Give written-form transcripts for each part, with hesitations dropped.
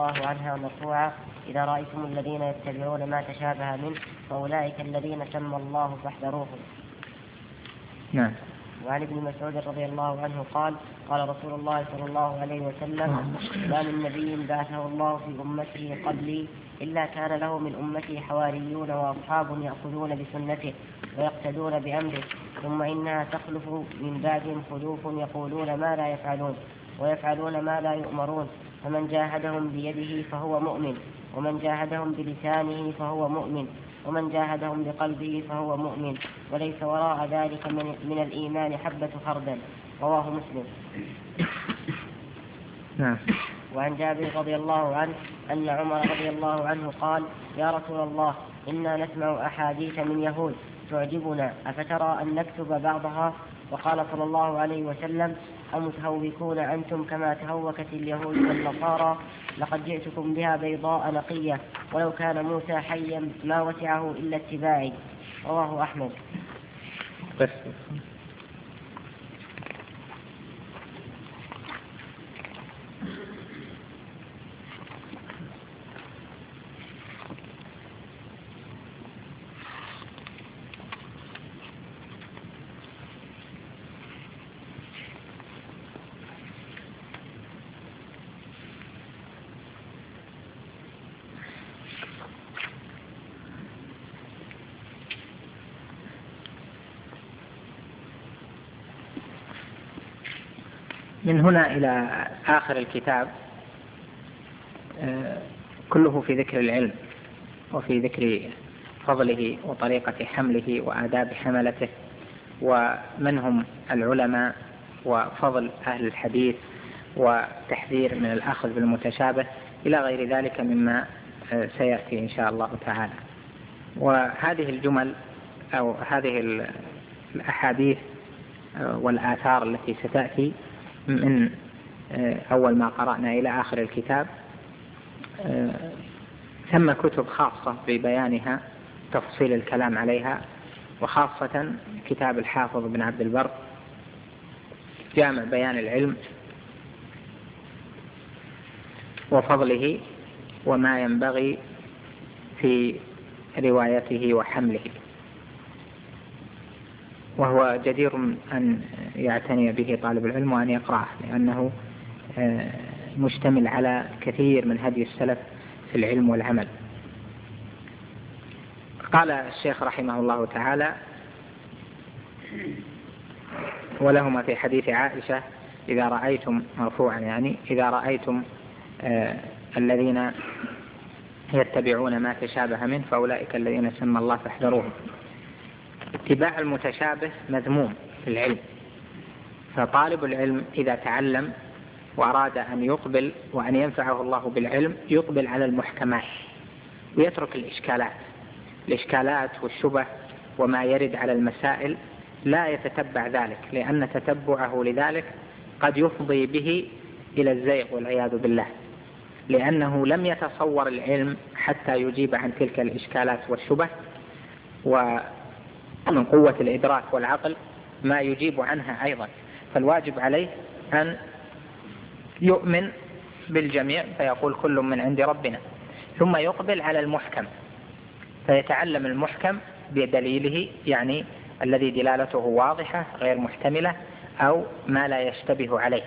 الله عنها مرفوعة: إذا رأيتم الذين يتبعون ما تشابه منه فأولئك الذين سمى الله فاحذروهم. نعم. وعن ابن مسعود رضي الله عنه قال: قال رسول الله صلى الله عليه وسلم: ما من نبي بعثه الله في أمته قبلي إلا كان له من أمته حواريون وأصحاب يأخذون بسنته ويقتدون بأمره، ثم إنها تخلف من بعدهم خلوف يقولون ما لا يفعلون ويفعلون ما لا يؤمرون، فمن جاهدهم بيده فهو مؤمن، ومن جاهدهم بلسانه فهو مؤمن، ومن جاهدهم بقلبه فهو مؤمن، وليس وراء ذلك من الإيمان حبة خردل. رواه مسلم. نعم. وعن جابر رضي الله عنه أن عمر رضي الله عنه قال: يا رسول الله، إنا نسمع أحاديث من يهود تعجبنا، أفترى أن نكتب بعضها؟ وقال صلى الله عليه وسلم: أمتهوكون أنتم كما تهوكت اليهود والنصارى؟ لقد جئتكم بها بيضاء نقية، ولو كان موسى حيا ما وسعه إلا اتباعي. رواه أحمد. من هنا إلى آخر الكتاب كله في ذكر العلم وفي ذكر فضله وطريقة حمله وآداب حملته ومن هم العلماء وفضل أهل الحديث وتحذير من الأخذ بالمتشابه إلى غير ذلك مما سيأتي إن شاء الله تعالى. وهذه الجمل أو هذه الأحاديث والآثار التي ستأتي من أول ما قرأنا إلى آخر الكتاب ثم كتب خاصة ببيانها تفصيل الكلام عليها، وخاصة كتاب الحافظ بن عبد البر جامع بيان العلم وفضله وما ينبغي في روايته وحمله، وهو جدير أن يعتني به طالب العلم وأن يقرأه، لأنه مشتمل على كثير من هدي السلف في العلم والعمل. قال الشيخ رحمه الله تعالى: ولهما في حديث عائشة: إذا رأيتم، مرفوعا يعني، إذا رأيتم الذين يتبعون ما تشابه منه فأولئك الذين سمى الله فاحذروهم. اتباع المتشابه مذموم في العلم، فطالب العلم إذا تعلم وأراد أن يقبل وأن ينفعه الله بالعلم يقبل على المحكمات ويترك الإشكالات والشبه وما يرد على المسائل، لا يتتبع ذلك، لأن تتبعه لذلك قد يفضي به إلى الزيغ والعياذ بالله، لأنه لم يتصور العلم حتى يجيب عن تلك الإشكالات والشبه، ومن قوة الإدراك والعقل ما يجيب عنها أيضا. فالواجب عليه أن يؤمن بالجميع فيقول كل من عند ربنا، ثم يقبل على المحكم فيتعلم المحكم بدليله، يعني الذي دلالته واضحة غير محتملة أو ما لا يشتبه عليه،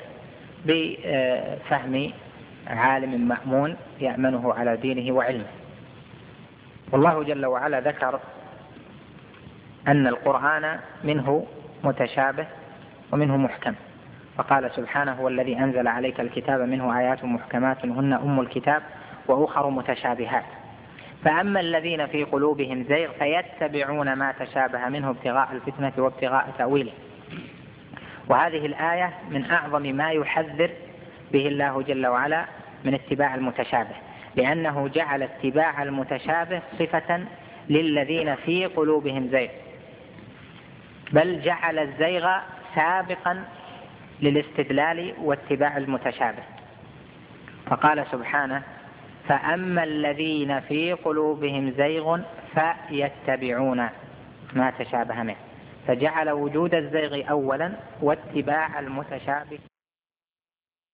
بفهم عالم مأمون يأمنه على دينه وعلمه. والله جل وعلا ذكر أن القرآن منه متشابه ومنه محكم، فقال سبحانه: والذي أنزل عليك الكتاب منه آيات محكمات هن أم الكتاب وأخر متشابهات، فأما الذين في قلوبهم زيغ فيتبعون ما تشابه منه ابتغاء الفتنة وابتغاء تأويله. وهذه الآية من أعظم ما يحذر به الله جل وعلا من اتباع المتشابه، لأنه جعل اتباع المتشابه صفة للذين في قلوبهم زيغ، بل جعل الزيغ سابقا للاستدلال واتباع المتشابه، فقال سبحانه: فأما الذين في قلوبهم زيغ فيتبعون ما تشابه منه، فجعل وجود الزيغ أولا واتباع المتشابه